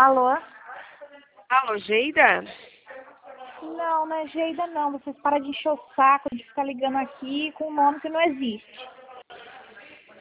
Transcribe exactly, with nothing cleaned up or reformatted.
Alô? Alô, Geida? Não, não é Geida não. Vocês param de encher o saco de ficar ligando aqui com um nome que não existe.